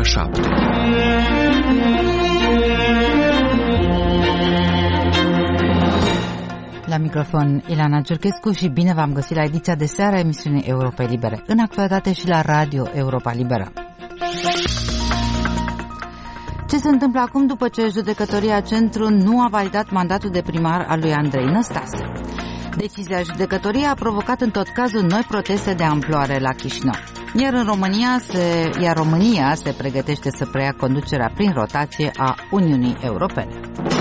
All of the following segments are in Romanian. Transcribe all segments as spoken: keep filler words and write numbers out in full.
ora șapte. La microfon Ilana Giurchescu și bine v-am găsit la ediția de seară a emisiunii Europa Libere, în actualitate și la Radio Europa Liberă. Ce se întâmplă acum după ce Judecătoria Centru nu a validat mandatul de primar al lui Andrei Năstase? Decizia judecătoriei a provocat în tot cazul noi proteste de amploare la Chișinău. Iar în România se, iar România se pregătește să preia conducerea prin rotație a Uniunii Europene.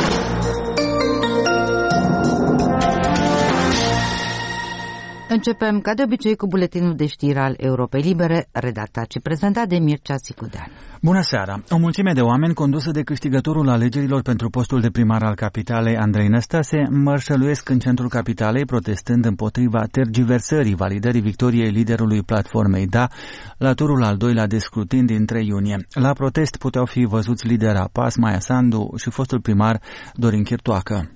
Începem, ca de obicei, cu buletinul de știri al Europei Libere, redactat și prezentat de Mircea Sicudean. Bună seara! O mulțime de oameni condusă de câștigătorul alegerilor pentru postul de primar al capitalei, Andrei Năstase, mărșăluiesc în centrul capitalei, protestând împotriva tergiversării validării victoriei liderului platformei Da la turul al doilea de scrutin din trei iunie. La protest puteau fi văzuți lidera P A S, Maia Sandu, și fostul primar Dorin Chirtoacă.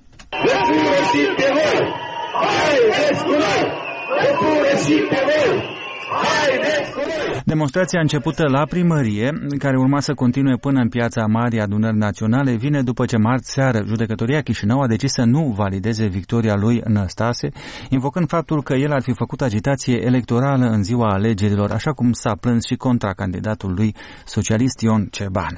Demonstrația începută la primărie, care urma să continue până în piața Marii Adunări Naționale, vine după ce marți seară Judecătoria Chișinău a decis să nu valideze victoria lui Năstase, invocând faptul că el ar fi făcut agitație electorală în ziua alegerilor, așa cum s-a plâns și contracandidatul lui socialist Ion Ceban.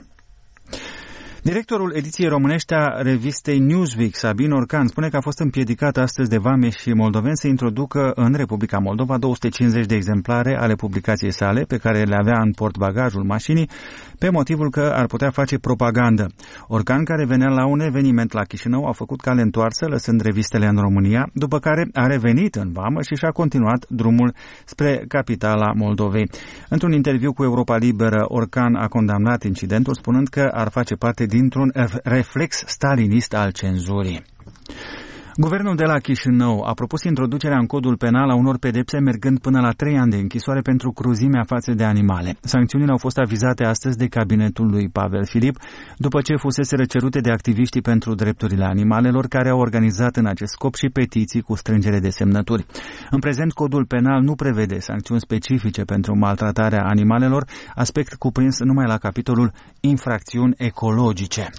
Directorul ediției românești a revistei Newsweek, Sabin Orcan, spune că a fost împiedicat astăzi de vameși și moldoveni să introducă în Republica Moldova două sute cincizeci de exemplare ale publicației sale, pe care le avea în portbagajul mașinii, pe motivul că ar putea face propagandă. Orcan, care venea la un eveniment la Chișinău, a făcut cale întoarsă, lăsând revistele în România, după care a revenit în vamă și și-a continuat drumul spre capitala Moldovei. Într-un interviu cu Europa Liberă, Orcan a condamnat incidentul, spunând că ar face parte dintr-un reflex stalinist al cenzurii. Guvernul de la Chișinău a propus introducerea în codul penal a unor pedepse mergând până la trei ani de închisoare pentru cruzimea față de animale. Sancțiunile au fost avizate astăzi de cabinetul lui Pavel Filip, după ce fuseseră cerute de activiștii pentru drepturile animalelor, care au organizat în acest scop și petiții cu strângere de semnături. În prezent, codul penal nu prevede sancțiuni specifice pentru maltratarea animalelor, aspect cuprins numai la capitolul infracțiuni ecologice.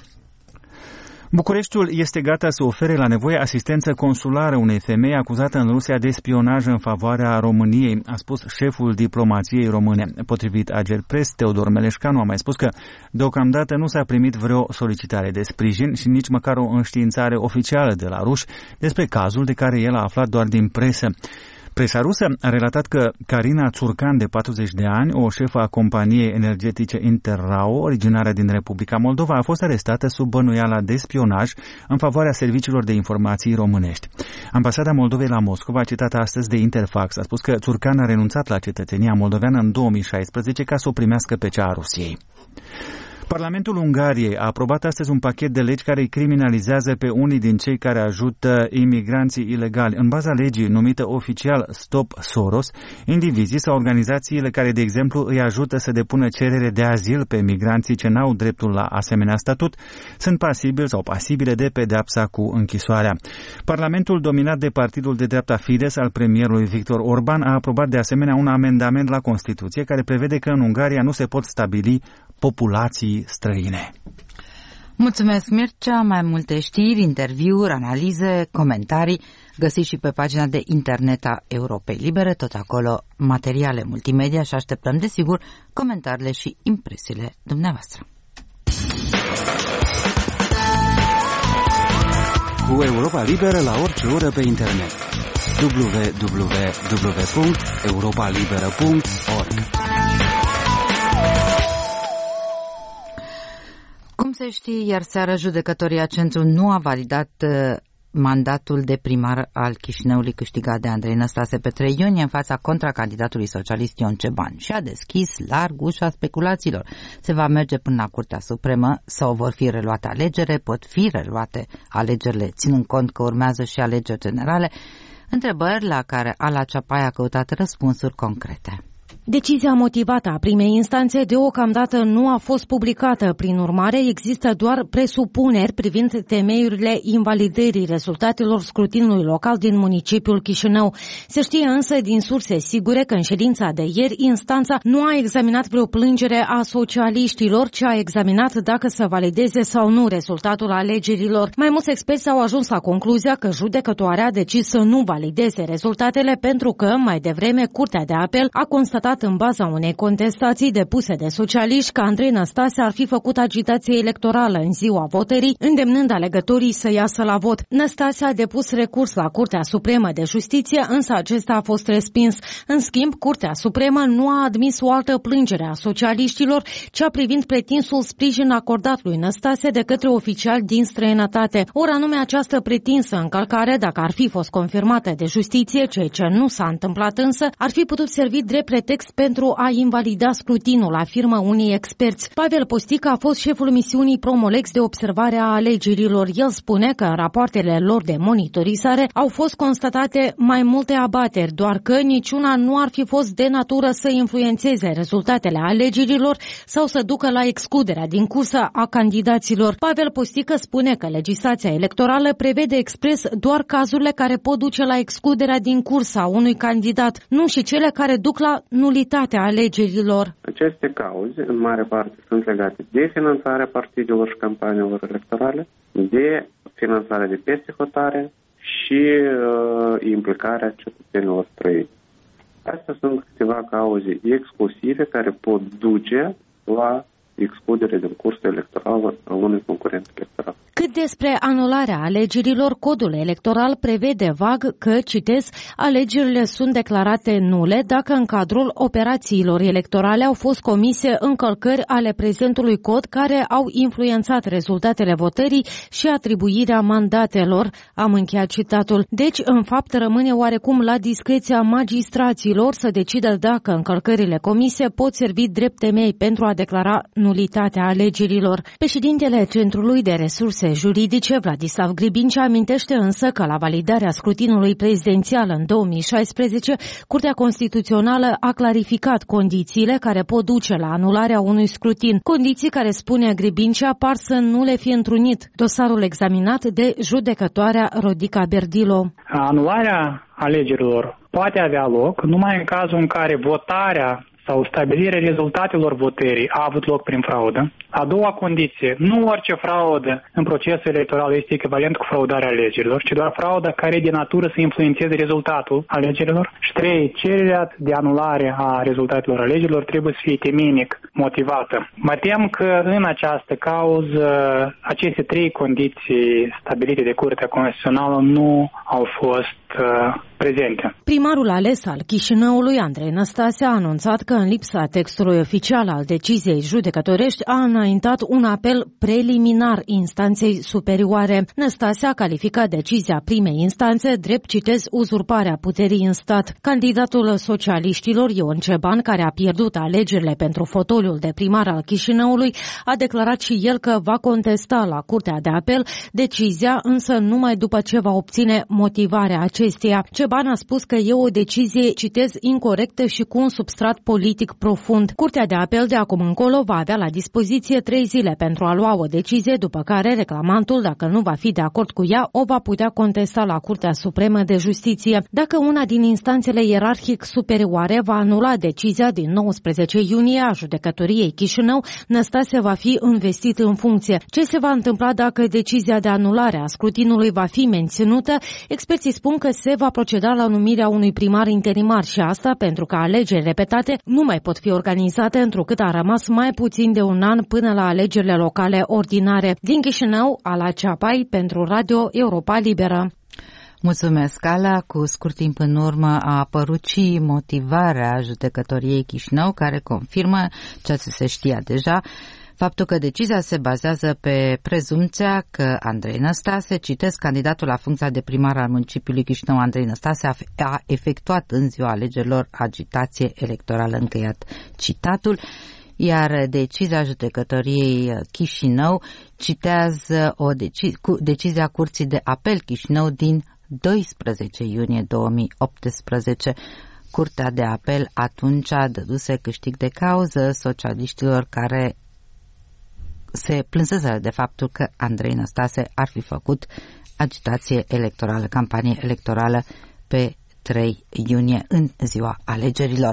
Bucureștiul este gata să ofere la nevoie asistență consulară unei femei acuzată în Rusia de spionaj în favoarea României, a spus șeful diplomației române. Potrivit Agerpres, Teodor Meleșcanu a mai spus că deocamdată nu s-a primit vreo solicitare de sprijin și nici măcar o înștiințare oficială de la ruși despre cazul, de care el a aflat doar din presă. Presa rusă a relatat că Carina Țurcan, de patruzeci de ani, o șefă a companiei energetice Interrao, originară din Republica Moldova, a fost arestată sub bănuiala de spionaj în favoarea serviciilor de informații românești. Ambasada Moldovei la Moscova, citată astăzi de Interfax, a spus că Țurcan a renunțat la cetățenia moldoveană în două mii șaisprezece ca să o primească pe cea a Rusiei. Parlamentul Ungariei a aprobat astăzi un pachet de legi care îi criminalizează pe unii din cei care ajută imigranții ilegali. În baza legii numită oficial Stop Soros, indivizii sau organizațiile care, de exemplu, îi ajută să depună cerere de azil pe migranții ce n-au dreptul la asemenea statut, sunt pasibili sau pasibile de pedeapsa cu închisoarea. Parlamentul, dominat de partidul de dreapta Fidesz al premierului Victor Orban, a aprobat de asemenea un amendament la Constituție care prevede că în Ungaria nu se pot stabili populații străine. Mulțumesc, Mircea. Mai multe știri, interviuri, analize, comentarii găsiți și pe pagina de internet a Europei Libere, tot acolo materiale multimedia, și așteptăm, desigur, comentariile și impresiile dumneavoastră. Cu Europa Liberă la orice oră pe internet. w w w punct europa liberă punct org. Cum se știe, iar seară Judecătoria Centru nu a validat uh, mandatul de primar al Chișinăului câștigat de Andrei Năstase pe trei iunie în fața contracandidatului socialist Ion Ceban și a deschis larg ușa speculațiilor. Se va merge până la Curtea Supremă sau vor fi reluate alegere, pot fi reluate alegerile, ținând cont că urmează și alegeri generale, întrebări la care Ala Ceapai a căutat răspunsuri concrete. Decizia motivată a primei instanțe deocamdată nu a fost publicată, prin urmare există doar presupuneri privind temeiurile invalidării rezultatelor scrutinului local din municipiul Chișinău. Se știe însă din surse sigure că în ședința de ieri instanța nu a examinat vreo plângere a socialiștilor, ci a examinat dacă să valideze sau nu rezultatul alegerilor. Mai mulți experți au ajuns la concluzia că judecătoarea a decis să nu valideze rezultatele pentru că, mai devreme, Curtea de Apel a constatat în baza unei contestații depuse de socialiști că Andrei Năstase ar fi făcut agitație electorală în ziua votării, îndemnând alegătorii să iasă la vot. Năstase a depus recurs la Curtea Supremă de Justiție, însă acesta a fost respins. În schimb, Curtea Supremă nu a admis o altă plângere a socialiștilor, cea privind pretinsul sprijin acordat lui Năstase de către oficiali din străinătate. Ori anume această pretinsă încălcare, dacă ar fi fost confirmată de justiție, ceea ce nu s-a întâmplat însă, ar fi putut servi drept pretext pentru a invalida scrutinul, afirmă unii experți. Pavel Postică a fost șeful misiunii Promolex de observare a alegerilor. El spune că în rapoartele lor de monitorizare au fost constatate mai multe abateri, doar că niciuna nu ar fi fost de natură să influențeze rezultatele alegerilor sau să ducă la excluderea din cursă a candidaților. Pavel Postică spune că legislația electorală prevede expres doar cazurile care pot duce la excluderea din cursă a unui candidat, nu și cele care duc la nulitatea alegerilor. Aceste cauze, în mare parte, sunt legate de finanțarea partidelor și campaniilor electorale, de finanțarea de peste hotare și uh, implicarea cetățenilor străini. Astea sunt câteva cauze exclusive care pot duce la excludere din cursul electoral a unui concurent electoral. Cât despre anularea alegerilor, codul electoral prevede vag că, citez, alegerile sunt declarate nule dacă în cadrul operațiilor electorale au fost comise încălcări ale prezentului cod care au influențat rezultatele votării și atribuirea mandatelor. Am încheiat citatul. Deci, în fapt, rămâne oarecum la discreția magistraților să decidă dacă încălcările comise pot servi drept temei pentru a declara nulitatea alegerilor. Președintele Centrului de Resurse Juridice, Vladislav Gribincea, amintește însă că la validarea scrutinului prezidențial în două mii șaisprezece, Curtea Constituțională a clarificat condițiile care pot duce la anularea unui scrutin, condiții care, spune Gribincea, par să nu le fi întrunit. Dosarul examinat de judecătoarea Rodica Berdilo. Anularea alegerilor poate avea loc numai în cazul în care votarea sau stabilirea rezultatelor votării a avut loc prin fraudă. A doua condiție, nu orice fraudă în procesul electoral este echivalent cu fraudarea alegerilor, ci doar frauda care e de natură să influențeze rezultatul alegerilor. Și trei, cererea de anulare a rezultatelor alegerilor trebuie să fie temeinic motivată. Mă tem că în această cauză aceste trei condiții stabilite de Curtea Constituțională nu au fost uh, prezente. Primarul ales al Chișinăului, Andrei Năstase, a anunțat că în lipsa textului oficial al deciziei judecătorești a înaintat un apel preliminar instanței superioare. Năstase a calificat decizia primei instanțe drept, citez, uzurparea puterii în stat. Candidatul socialiștilor, Ion Ceban, care a pierdut alegerile pentru fotoliul de primar al Chișinăului, a declarat și el că va contesta la Curtea de Apel decizia, însă numai după ce va obține motivarea acesteia. Ceban a spus că e o decizie, citez, incorectă și cu un substrat politic profund. Curtea de Apel de acum încolo va avea la dispoziție trei zile pentru a lua o decizie, după care reclamantul, dacă nu va fi de acord cu ea, o va putea contesta la Curtea Supremă de Justiție. Dacă una din instanțele ierarhic superioare va anula decizia din nouăsprezece iunie a judecătoriei Chișinău, Năstase va fi investit în funcție. Ce se va întâmpla dacă decizia de anulare a scrutinului va fi menținută? Experții spun că se va proceda la numirea unui primar interimar și asta pentru că alegeri repetate nu mai pot fi organizate, întrucât a rămas mai puțin de un an până la alegerile locale ordinare. Din Chișinău, Ala Ceapai, pentru Radio Europa Liberă. Mulțumesc, Ala. Cu scurt timp în urmă a apărut și motivarea judecătoriei Chișinău, care confirmă ceea ce se știa deja, faptul că decizia se bazează pe prezumția că Andrei Năstase, citesc, candidatul la funcția de primar al municipiului Chișinău, Andrei Năstase, a efectuat în ziua alegerilor agitație electorală, încheiat citatul, iar decizia judecătoriei Chișinău citează o deci- cu decizia Curții de Apel Chișinău din doisprezece iunie două mii optsprezece. Curtea de Apel atunci dăduse câștig de cauză socialiștilor care se plânseseră de faptul că Andrei Năstase ar fi făcut agitație electorală, campanie electorală pe trei iunie, în ziua alegerilor.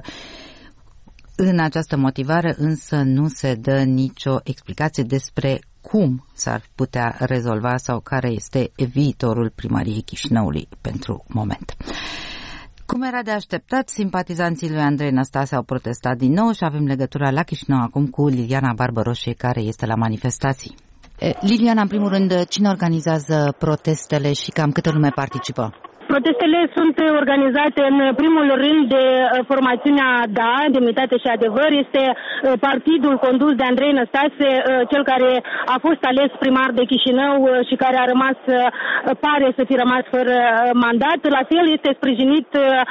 În această motivare însă nu se dă nicio explicație despre cum s-ar putea rezolva sau care este viitorul primăriei Chișinăului pentru moment. Cum era de așteptat, simpatizanții lui Andrei Năstase au protestat din nou și avem legătura la Chișinău acum cu Liliana Barbăroșie, care este la manifestații. Liliana, în primul rând, cine organizează protestele și cam câtă lume participă? Protestele sunt organizate în primul rând de formațiunea D A, Demnitate și Adevăr. Este partidul condus de Andrei Năstase, cel care a fost ales primar de Chișinău și care a rămas, pare să fi rămas fără mandat. La fel este sprijinit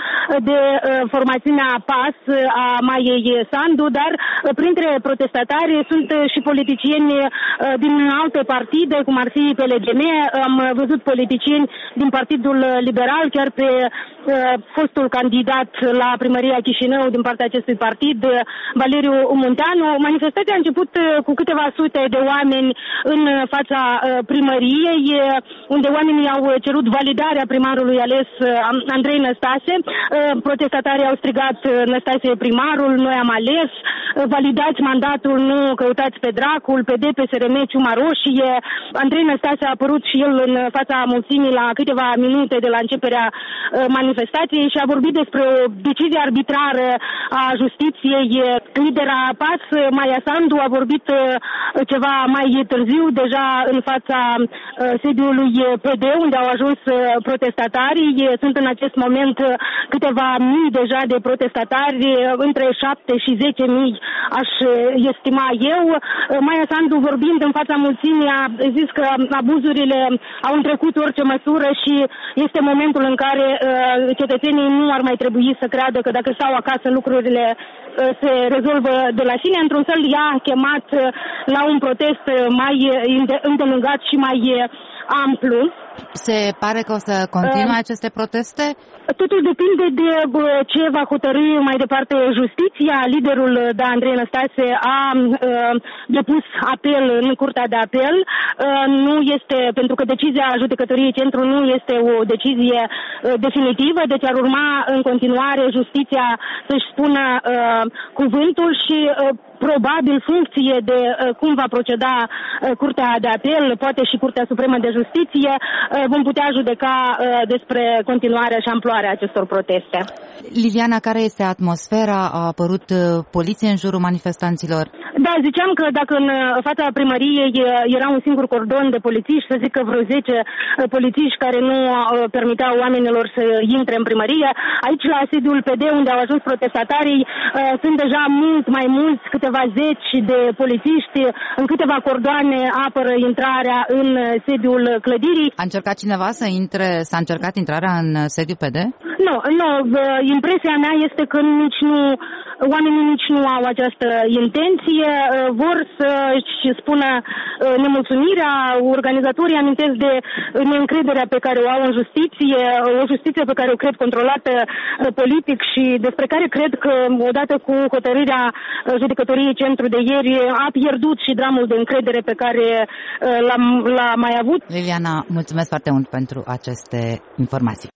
de formațiunea P A S a Maiei Sandu, dar printre protestatari sunt și politicieni din alte partide, cum ar fi P L G M. Am văzut politicieni din Partidul Liberal, chiar pe uh, fostul candidat la primăria Chișinău din partea acestui partid, Valeriu Munteanu. Manifestația a început uh, cu câteva sute de oameni în fața uh, primăriei, uh, unde oamenii au cerut validarea primarului ales uh, Andrei Năstase. Uh, protestatarii au strigat uh, Năstase e primarul, noi am ales, uh, validați mandatul, nu căutați pe dracul, P D, P S R M, ciuma roșie. Andrei Năstase a apărut și el în fața mulțimii la câteva minute de la începerea manifestației și a vorbit despre o decizie arbitrară a justiției. Lidera P A S, Maia Sandu, a vorbit ceva mai târziu, deja în fața sediului P D, unde au ajuns protestatarii. Sunt în acest moment câteva mii deja de protestatari, între șapte și zece mii aș estima eu. Maia Sandu, vorbind în fața mulțimii, a zis că abuzurile au întrecut orice măsură și este momentul în care uh, cetățenii nu ar mai trebui să creadă că dacă stau acasă lucrurile uh, se rezolvă de la sine. Într-un fel, ea a chemat uh, la un protest mai uh, îndelungat și mai uh, amplu. Se pare că o să continue uh, aceste proteste? Totul depinde de ce va hotărî mai departe justiția. Liderul da, Andrei Năstase a uh, depus apel în Curtea de Apel. Uh, nu este, pentru că decizia judecătoriei Centru nu este o decizie uh, definitivă, deci ar urma în continuare justiția să-și spună uh, cuvântul și uh, probabil funcție de uh, cum va proceda uh, Curtea de Apel, poate și Curtea Supremă de Justiție, uh, vom putea judeca uh, despre continuarea și amploarea acestor proteste. Liliana, care este atmosfera? A apărut uh, poliție în jurul manifestanților? Da, ziceam că dacă în fața primăriei era un singur cordon de polițiști, să zic că vreo zece polițiști care nu permiteau oamenilor să intre în primărie, aici la sediul P D, unde au ajuns protestatarii, sunt deja mult mai mulți, câteva zeci de polițiști, în câteva cordoane apără intrarea în sediul clădirii. A încercat cineva să intre, s-a încercat intrarea în sediul P D? Nu, nu, impresia mea este că nici nu, oamenii nici nu au această intenție, vor să-și spună nemulțumirea. Organizatorii amintesc de neîncrederea pe care o au în justiție, o justiție pe care o cred controlată politic și despre care cred că odată cu hotărârea judecătoriei Centru de ieri a pierdut și dramul de încredere pe care l-a, l-a mai avut. Liliana, mulțumesc foarte mult pentru aceste informații.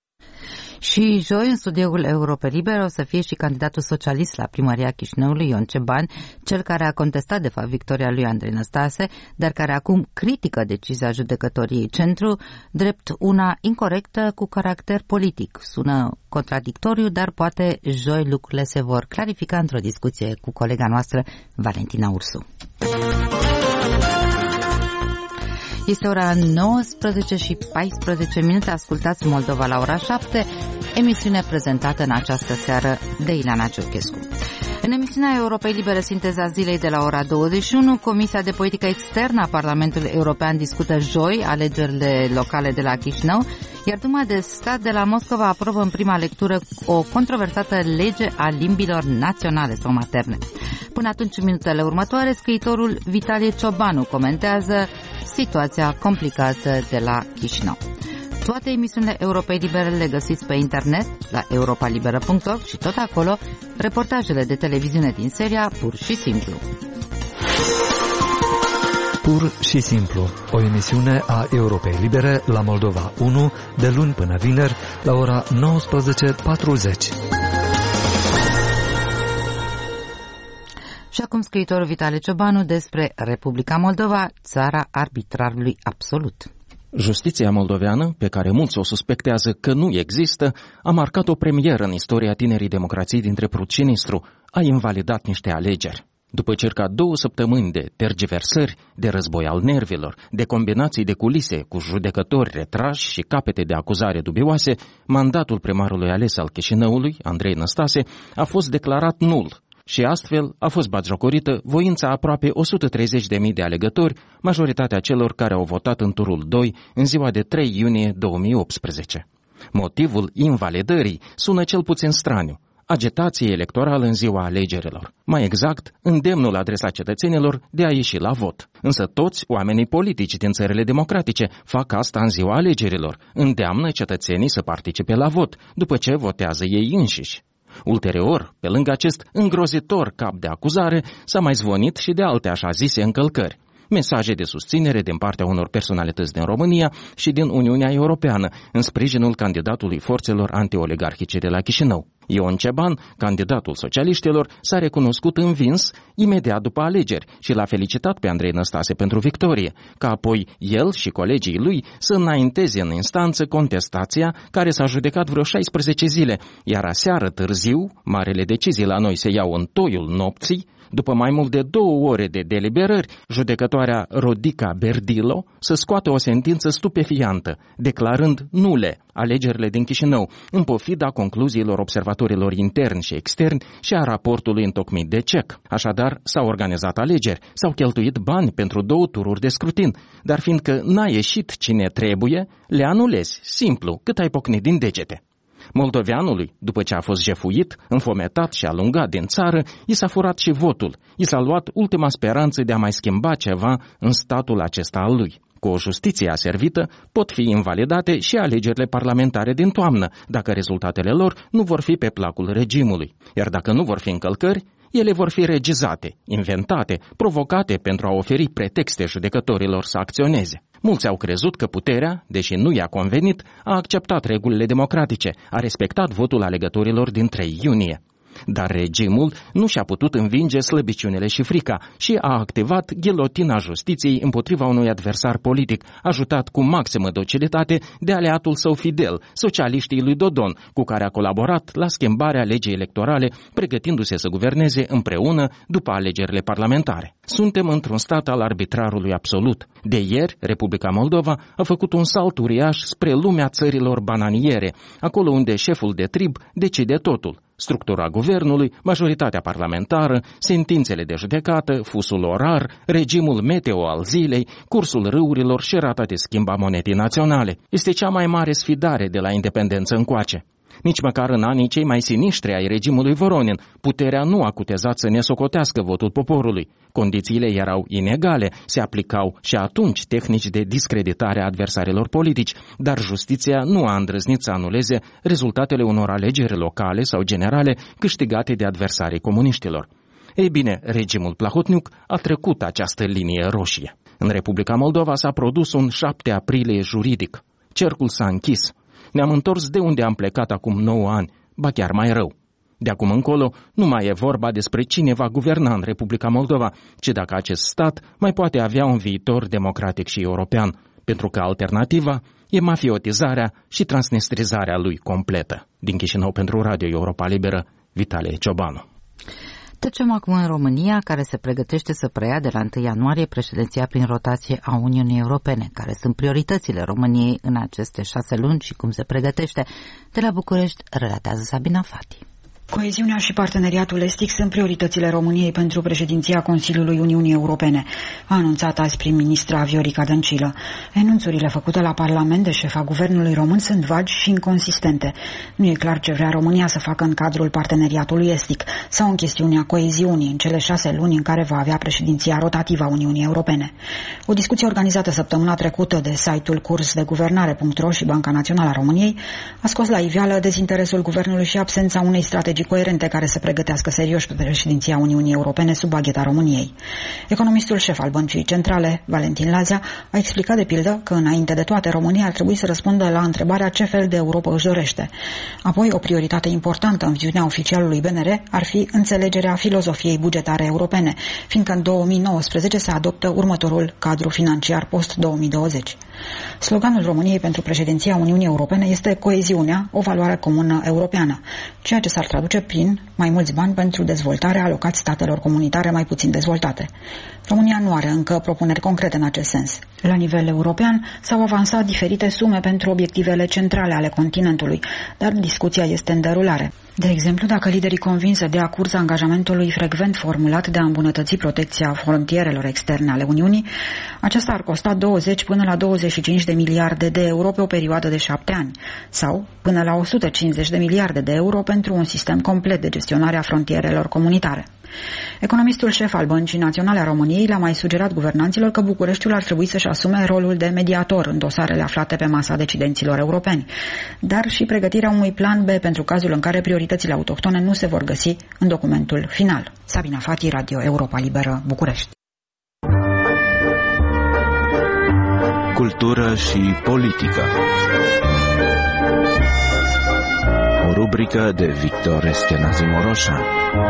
Și joi, în studioul Europa Liberă, o să fie și candidatul socialist la primăria Chișinăului, Ion Ceban, cel care a contestat, de fapt, victoria lui Andrei Năstase, dar care acum critică decizia judecătoriei Centru, drept una incorrectă cu caracter politic. Sună contradictoriu, dar poate joi lucrurile se vor clarifica într-o discuție cu colega noastră, Valentina Ursu. Este ora nouăsprezece și paisprezece minute, ascultați Moldova la ora șapte, emisiune prezentată în această seară de Ileana Ciorchescu. În emisiunea Europei Libere, sinteza zilei de la ora douăzeci și unu, Comisia de Politică Externă a Parlamentului European discută joi alegerile locale de la Chișinău, iar Duma de Stat de la Moscova aprobă în prima lectură o controversată lege a limbilor naționale sau materne. Până atunci, în minutele următoare, scriitorul Vitalie Ciobanu comentează situația complicată de la Chișinău. Toate emisiunile Europei Libere le găsiți pe internet la europa liberă punct org și tot acolo reportajele de televiziune din seria Pur și Simplu. Pur și Simplu, o emisiune a Europei Libere la Moldova unu, de luni până vineri, la ora nouăsprezece patruzeci. Și acum scriitorul Vitale Ciobanu despre Republica Moldova, țara arbitrarului absolut. Justiția moldoveană, pe care mulți o suspectează că nu există, a marcat o premieră în istoria tinerii democrații dintre Prut și Nistru, a invalidat niște alegeri. După circa două săptămâni de tergiversări, de război al nervilor, de combinații de culise cu judecători retrași și capete de acuzare dubioase, mandatul primarului ales al Chișinăului, Andrei Năstase, a fost declarat nul și astfel a fost batjocorită voința aproape o sută treizeci de mii de alegători, majoritatea celor care au votat în turul doi în ziua de trei iunie două mii optsprezece. Motivul invalidării sună cel puțin straniu: agitație electorală în ziua alegerilor. Mai exact, îndemnul la adresa cetățenilor de a ieși la vot. Însă toți oamenii politici din țările democratice fac asta în ziua alegerilor, îndeamnă cetățenii să participe la vot, după ce votează ei înșiși. Ulterior, pe lângă acest îngrozitor cap de acuzare, s-a mai zvonit și de alte așa zise încălcări. Mesaje de susținere din partea unor personalități din România și din Uniunea Europeană în sprijinul candidatului forțelor antioligarhice de la Chișinău. Ion Ceban, candidatul socialiștilor, s-a recunoscut învins imediat după alegeri și l-a felicitat pe Andrei Năstase pentru victorie, ca apoi el și colegii lui să înainteze în instanță contestația care s-a judecat vreo șaisprezece zile, iar aseară târziu, marele decizii la noi se iau în toiul nopții. După mai mult de două ore de deliberări, judecătoarea Rodica Berdilo să scoată o sentință stupefiantă, declarând nule alegerile din Chișinău, în pofida concluziilor observatorilor interni și externi și a raportului întocmit de C E C. Așadar, s-au organizat alegeri, s-au cheltuit bani pentru două tururi de scrutin, dar fiindcă n-a ieșit cine trebuie, le anulezi, simplu, cât ai pocnit din degete. Moldoveanului, după ce a fost jefuit, înfometat și alungat din țară, i s-a furat și votul, i s-a luat ultima speranță de a mai schimba ceva în statul acesta al lui. Cu o justiție aservită, pot fi invalidate și alegerile parlamentare din toamnă, dacă rezultatele lor nu vor fi pe placul regimului, iar dacă nu vor fi încălcări, ele vor fi regizate, inventate, provocate pentru a oferi pretexte judecătorilor să acționeze. Mulți au crezut că puterea, deși nu i-a convenit, a acceptat regulile democratice, a respectat votul alegătorilor din trei iunie. Dar regimul nu și-a putut învinge slăbiciunile și frica și a activat ghilotina justiției împotriva unui adversar politic, ajutat cu maximă docilitate de aliatul său fidel, socialiștii lui Dodon, cu care a colaborat la schimbarea legii electorale, pregătindu-se să guverneze împreună după alegerile parlamentare. Suntem într-un stat al arbitrarului absolut. De ieri, Republica Moldova a făcut un salt uriaș spre lumea țărilor bananiere, acolo unde șeful de trib decide totul. Structura guvernului, majoritatea parlamentară, sentințele de judecată, fusul orar, regimul meteo al zilei, cursul râurilor și rata de schimb a monedei naționale. Este cea mai mare sfidare de la independență încoace. Nici măcar în anii cei mai siniștri ai regimului Voronin, puterea nu a cutezat să ne socotească votul poporului. Condițiile erau inegale, se aplicau și atunci tehnici de discreditare a adversarilor politici, dar justiția nu a îndrăznit să anuleze rezultatele unor alegeri locale sau generale câștigate de adversarii comuniștilor. Ei bine, regimul Plahotniuc a trecut această linie roșie. În Republica Moldova s-a produs un șapte aprilie juridic. Cercul s-a închis. Ne-am întors de unde am plecat acum nouă ani, ba chiar mai rău. De acum încolo nu mai e vorba despre cine va guverna în Republica Moldova, ci dacă acest stat mai poate avea un viitor democratic și european, pentru că alternativa e mafiotizarea și transnistrizarea lui completă. Din Chișinău pentru Radio Europa Liberă, Vitale Ciobanu. Trecem acum în România, care se pregătește să preia de la întâi ianuarie președinția prin rotație a Uniunii Europene. Care sunt prioritățile României în aceste șase luni și cum se pregătește? De la București relatează Sabina Fati. Coeziunea și parteneriatul estic sunt prioritățile României pentru președinția Consiliului Uniunii Europene, a anunțat azi prim-ministra Viorica Dăncilă. Enunțurile făcute la Parlament de șefa guvernului român sunt vagi și inconsistente. Nu e clar ce vrea România să facă în cadrul parteneriatului estic sau în chestiunea coeziunii în cele șase luni în care va avea președinția rotativă a Uniunii Europene. O discuție organizată săptămâna trecută de site-ul curs de guvernare punct ro și Banca Națională a României a scos la iveală dezinteresul guvernului și absența unei strategii coerente care să pregătească serios pe președinția Uniunii Europene sub bagheta României. Economistul șef al Băncii Centrale, Valentin Lazea, a explicat de pildă că înainte de toate România ar trebui să răspundă la întrebarea ce fel de Europă își dorește. Apoi, o prioritate importantă în viziunea oficialului B N R ar fi înțelegerea filozofiei bugetare europene, fiindcă în două mii nouăsprezece se adoptă următorul cadru financiar post două mii douăzeci. Sloganul României pentru președinția Uniunii Europene este coeziunea, o valoare comună europeană, ceea ce s-ar traduce prin mai mulți bani pentru dezvoltare alocați statelor comunitare mai puțin dezvoltate. România nu are încă propuneri concrete în acest sens. La nivel european s-au avansat diferite sume pentru obiectivele centrale ale continentului, dar discuția este în derulare. De exemplu, dacă liderii convins să dea curs angajamentului frecvent formulat de a îmbunătăți protecția frontierelor externe ale Uniunii, aceasta ar costa douăzeci până la douăzeci și cinci de miliarde de euro pe o perioadă de șapte ani, sau până la o sută cincizeci de miliarde de euro pentru un sistem complet de gestionare a frontierelor comunitare. Economistul șef al Băncii Naționale a României le-a mai sugerat guvernanților că Bucureștiul ar trebui să-și asume rolul de mediator în dosarele aflate pe masa decidenților europeni, dar și pregătirea unui plan B pentru cazul în care prioritățile autohtone nu se vor găsi în documentul final. Sabina Fati, Radio Europa Liberă, București. Cultură și politică. O rubrică de Victor Eschenazi Moroșan.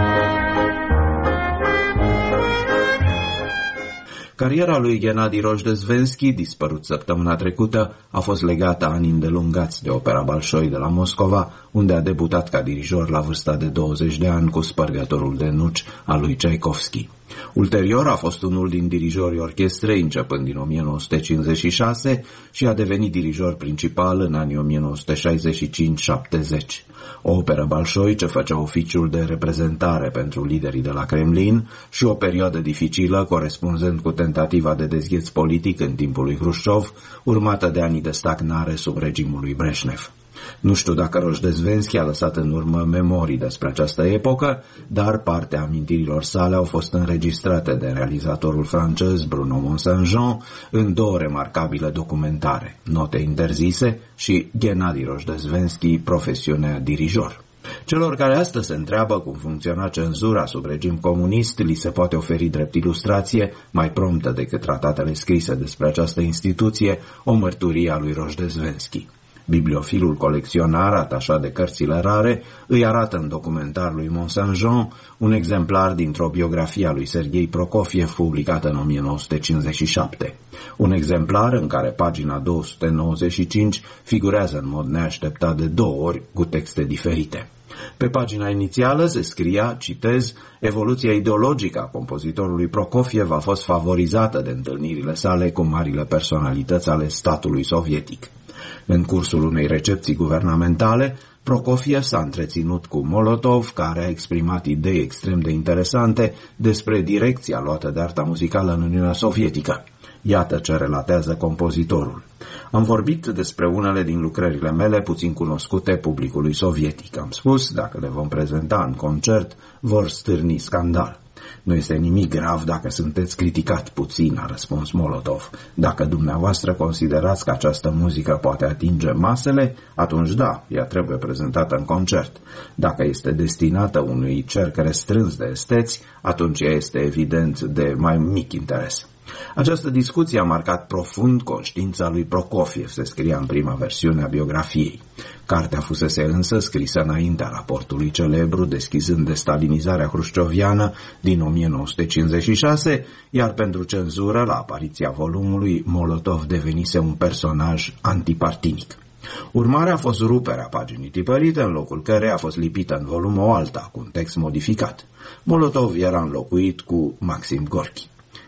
Cariera lui Gennady Rojdesvenski, dispărut săptămâna trecută, a fost legată ani îndelungați de Opera Bolșoi de la Moscova, unde a debutat ca dirijor la vârsta de douăzeci de ani cu Spărgătorul de nuci al lui Tchaikovsky. Ulterior a fost unul din dirijorii orchestrei începând din o mie nouă sute cincizeci și șase și a devenit dirijor principal în anii o mie nouă sute șaizeci și cinci șaptezeci. O operă Bolșoi ce făcea oficiul de reprezentare pentru liderii de la Kremlin și o perioadă dificilă corespunzând cu tentativa de dezgheț politic în timpul lui Hrușciov, urmată de ani de stagnare sub regimul lui Breșnev. Nu știu dacă Rojdesvenski a lăsat în urmă memorii despre această epocă, dar partea amintirilor sale au fost înregistrate de realizatorul francez Bruno Mont-Saint-Jean în două remarcabile documentare, Note interzise și Gennady Rojdesvenski, profesiunea dirijor. Celor care astăzi se întreabă cum funcționa cenzura sub regim comunist, li se poate oferi drept ilustrație, mai promptă decât tratatele scrise despre această instituție, o mărturie a lui Rojdesvenski. Bibliofilul colecționar, atașat de cărțile rare, îi arată în documentar lui Mont-Saint-Jean un exemplar dintr-o biografie a lui Serghei Prokofiev publicată în o mie nouă sute cincizeci și șapte. Un exemplar în care pagina două sute nouăzeci și cinci figurează în mod neașteptat de două ori cu texte diferite. Pe pagina inițială se scria, citez, evoluția ideologică a compozitorului Prokofiev a fost favorizată de întâlnirile sale cu marile personalități ale statului sovietic. În cursul unei recepții guvernamentale, Prokofiev s-a întreținut cu Molotov, care a exprimat idei extrem de interesante despre direcția luată de arta muzicală în Uniunea Sovietică. Iată ce relatează compozitorul. Am vorbit despre unele din lucrările mele puțin cunoscute publicului sovietic. Am spus, dacă le vom prezenta în concert, vor stârni scandal. Nu este nimic grav dacă sunteți criticat puțin, a răspuns Molotov. Dacă dumneavoastră considerați că această muzică poate atinge masele, atunci da, ea trebuie prezentată în concert. Dacă este destinată unui cerc restrâns de esteți, atunci ea este evident de mai mic interes. Această discuție a marcat profund conștiința lui Prokofiev, se scria în prima versiune a biografiei. Cartea fusese însă scrisă înaintea raportului celebru, deschizând destalinizarea hrușcioviană din o mie nouă sute cincizeci și șase, iar pentru cenzură, la apariția volumului, Molotov devenise un personaj antipartinic. Urmarea a fost ruperea paginii tipărite, în locul căreia a fost lipită în volum o alta, cu un text modificat. Molotov era înlocuit cu Maxim Gorki.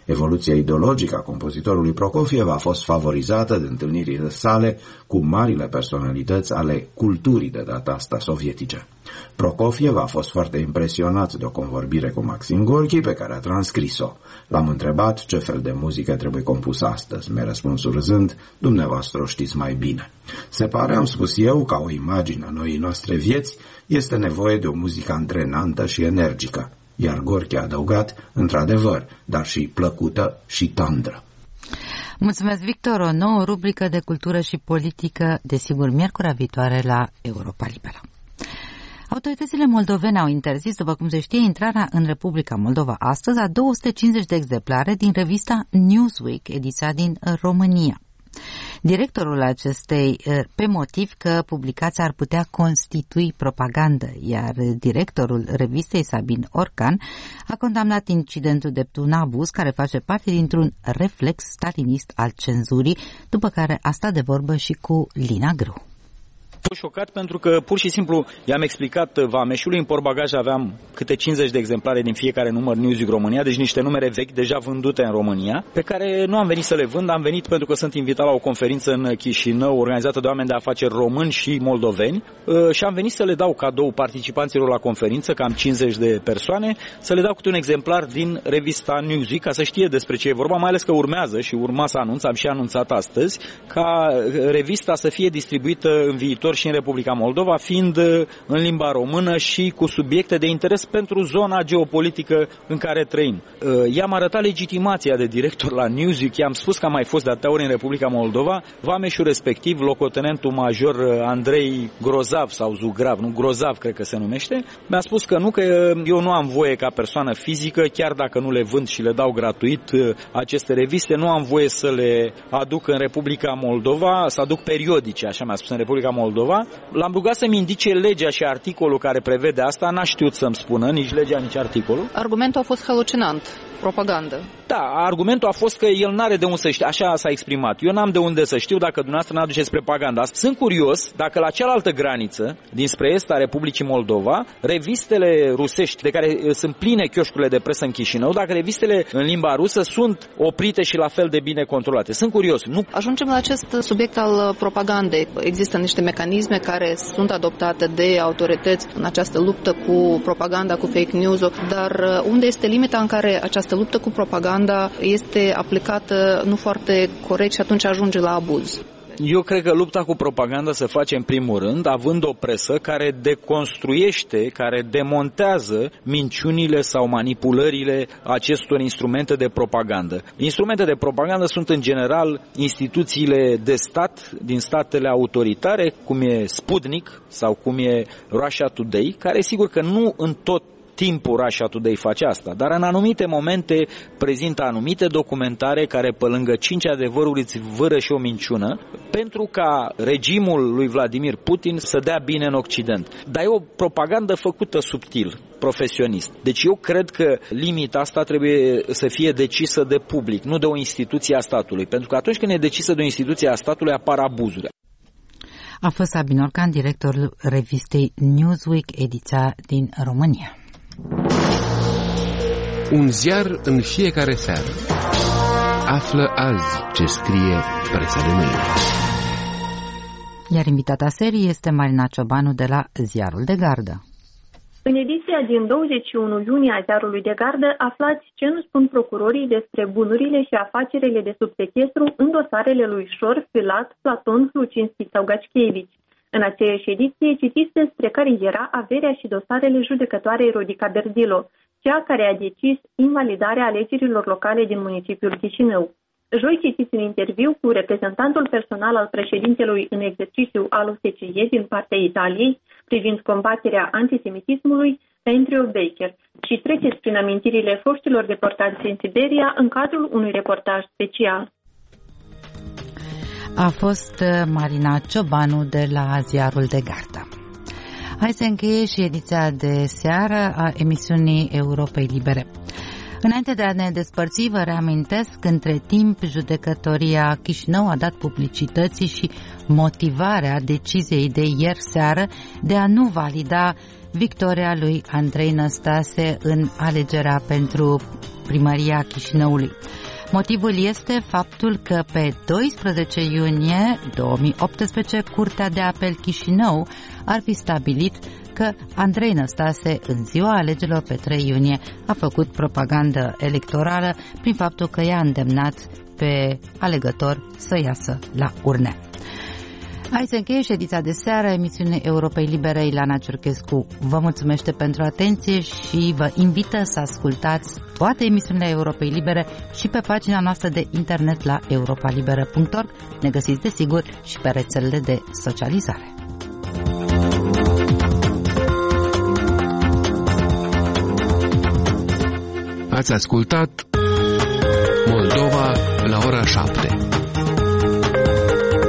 Evoluția ideologică a compozitorului Prokofiev a fost favorizată de întâlnirile sale cu marile personalități ale culturii de data asta sovietice. Prokofiev a fost foarte impresionat de o convorbire cu Maxim Gorki pe care a transcris-o. L-am întrebat ce fel de muzică trebuie compusă astăzi. Mi-a răspuns râzând: dumneavoastră o știți mai bine. Se pare, am spus eu, ca o imagine a noii noastre vieți, este nevoie de o muzică antrenantă și energică. Iar Gorki a adăugat: într-adevăr, dar și plăcută și tandră. Mulțumesc, Victor. O nouă rubrică de cultură și politică, desigur, miercurea viitoare la Europa Liberă. Autoritățile moldovene au interzis, după cum se știe, intrarea în Republica Moldova astăzi a două sute cincizeci de exemplare din revista Newsweek, ediția din România. Directorul acestei, pe motiv că publicația ar putea constitui propagandă, iar directorul revistei, Sabin Orcan, a condamnat incidentul drept un abuz care face parte dintr-un reflex stalinist al cenzurii, după care a stat de vorbă și cu Lina Grâu. Fost șocat pentru că pur și simplu i-am explicat vameșului, în portbagaj aveam câte cincizeci de exemplare din fiecare număr Newsweek România, deci niște numere vechi deja vândute în România, pe care nu am venit să le vând, am venit pentru că sunt invitat la o conferință în Chișinău organizată de oameni de afaceri români și moldoveni și am venit să le dau cadou participanților la conferință, cam cincizeci de persoane, să le dau câte un exemplar din revista Newsweek ca să știe despre ce e vorba, mai ales că urmează și urma să anunț, am și anunțat astăzi, ca revista să fie distribuită în viitor și în Republica Moldova, fiind în limba română și cu subiecte de interes pentru zona geopolitică în care trăim. I-am arătat legitimația de director la Newsweek, i-am spus că am mai fost de atâtea ori în Republica Moldova, vameșul respectiv, locotenentul major Andrei Grozav sau Zugrav, nu Grozav cred că se numește, mi-a spus că nu, că eu nu am voie ca persoană fizică, chiar dacă nu le vând și le dau gratuit aceste reviste, nu am voie să le aduc în Republica Moldova, să aduc periodice, așa mi-a spus, în Republica Moldova. L-am rugat să-mi indice legea și articolul care prevede asta, n-a știut să-mi spună nici legea, nici articolul. Argumentul a fost halucinant, propagandă. Da, argumentul a fost că el n-are de unde să știe, așa s-a exprimat. Eu n-am de unde să știu dacă dumneavoastră n-aduceți propaganda. Sunt curios dacă la cealaltă graniță, dinspre est a Republicii Moldova, revistele rusești, de care sunt pline chioșcurile de presă în Chișinău, dacă revistele în limba rusă sunt oprite și la fel de bine controlate. Sunt curios. Nu... Ajungem la acest subiect al propagandei. Există niște mecanisme care sunt adoptate de autorități în această luptă cu propaganda, cu fake news-ul, dar unde este limita în care această luptă cu propaganda este aplicată nu foarte corect și atunci ajunge la abuz? Eu cred că lupta cu propaganda se face în primul rând având o presă care deconstruiește, care demontează minciunile sau manipulările acestor instrumente de propagandă. Instrumente de propagandă sunt în general instituțiile de stat din statele autoritare, cum e Sputnik sau cum e Russia Today, care sigur că nu în tot timpul Russia Today face asta, dar în anumite momente prezintă anumite documentare care pe lângă cinci adevăruri îți vâră și o minciună pentru ca regimul lui Vladimir Putin să dea bine în Occident. Dar e o propagandă făcută subtil, profesionist. Deci eu cred că limita asta trebuie să fie decisă de public, nu de o instituție a statului, pentru că atunci când e decisă de o instituție a statului apar abuzuri. A fost Sabin Orcan, directorul revistei Newsweek, ediția din România. Un ziar în fiecare seară. Află azi ce scrie presa de mâine. Iar invitata serii este Marina Ciobanu de la Ziarul de Gardă. În ediția din douăzeci și unu iunie a Ziarului de Gardă aflați ce nu spun procurorii despre bunurile și afacerile de sub sechestru în dosarele lui Șor, Filat, Platon, Lucinski sau Gașchevici. În aceeași ediție citiți despre care era averea și dosarele judecătoarei Rodica Berdilo, cea care a decis invalidarea alegerilor locale din municipiul Chișinău. Joi citiți un interviu cu reprezentantul personal al președintelui în exercițiu al O S C E din partea Italiei privind combaterea antisemitismului, Andrew Baker, și treceți prin amintirile foștilor deportați în Siberia în cadrul unui reportaj special. A fost Marina Ciobanu de la Ziarul de Gardă. Hai să încheie și ediția de seară a emisiunii Europei Libere. Înainte de a ne despărți, vă reamintesc că între timp judecătoria Chișinău a dat publicității și motivarea deciziei de ieri seară de a nu valida victoria lui Andrei Năstase în alegerea pentru primăria Chișinăului. Motivul este faptul că pe doisprezece iunie două mii optsprezece Curtea de Apel Chișinău ar fi stabilit că Andrei Năstase, în ziua alegerilor pe trei iunie, a făcut propagandă electorală prin faptul că i-a îndemnat pe alegători să iasă la urne. Aici se încheie ședința de seară, emisiunea Europei Libere. Ilana Ciurchescu vă mulțumește pentru atenție și vă invită să ascultați toate emisiunile Europei Libere și pe pagina noastră de internet la europa liberă punct org. Ne găsiți desigur și pe rețelele de socializare. Ați ascultat Moldova la ora șapte.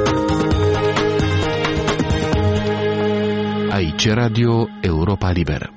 Aici Radio Europa Liberă.